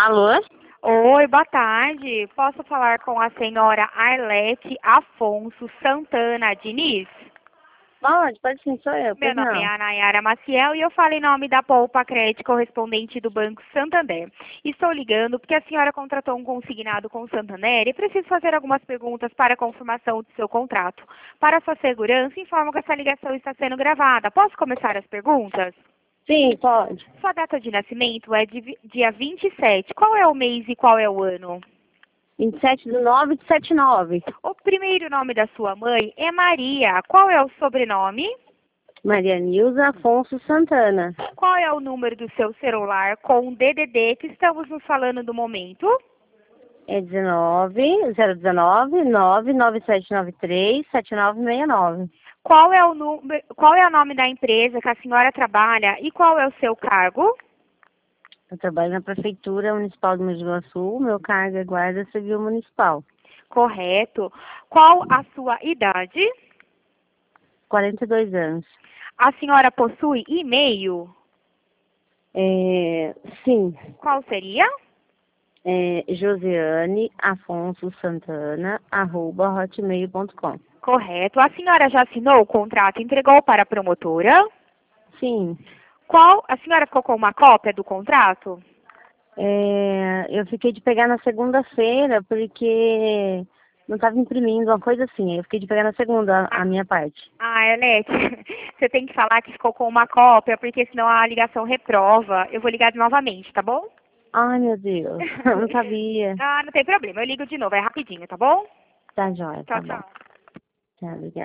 Alô? Oi, boa tarde. Posso falar com a senhora Arlete Afonso Santana Diniz? Pode sim, sou eu, Meu pois nome é não. Anayara Maciel e eu falo em nome da Poupa Crédito correspondente do Banco Santander. Estou ligando porque a senhora contratou um consignado com o Santander e preciso fazer algumas perguntas para a confirmação do seu contrato. Para sua segurança, informo que essa ligação está sendo gravada. Posso começar as perguntas? Sim, pode. Sua data de nascimento é dia 27. Qual é o mês e qual é o ano? 27/9 de 79. O primeiro nome da sua mãe é Maria. Qual é o sobrenome? Maria Nilza Afonso Santana. Qual é o número do seu celular com o DDD que estamos nos falando do momento? É 019 99793 7969. Qual é o nome da empresa que a senhora trabalha e qual é o seu cargo? Eu trabalho na Prefeitura Municipal de Mogi Guaçu. Meu cargo é Guarda Civil Municipal. Correto. Qual a sua idade? 42 anos. A senhora possui e-mail? Sim. Qual seria? Josiane Afonso Santana, @hotmail.com. Correto. A senhora já assinou o contrato e entregou para a promotora? Sim. A senhora ficou com uma cópia do contrato? Eu fiquei de pegar na segunda-feira porque não estava imprimindo, uma coisa assim. Eu fiquei de pegar na segunda a minha parte. Ah, Elete, você tem que falar que ficou com uma cópia, porque senão a ligação reprova. Eu vou ligar novamente, tá bom? Ai, meu Deus, eu não sabia. Ah, não tem problema, eu ligo de novo, é rapidinho, tá bom? Tá, joia, Tchau, tá bom. tchau. Tá, obrigada.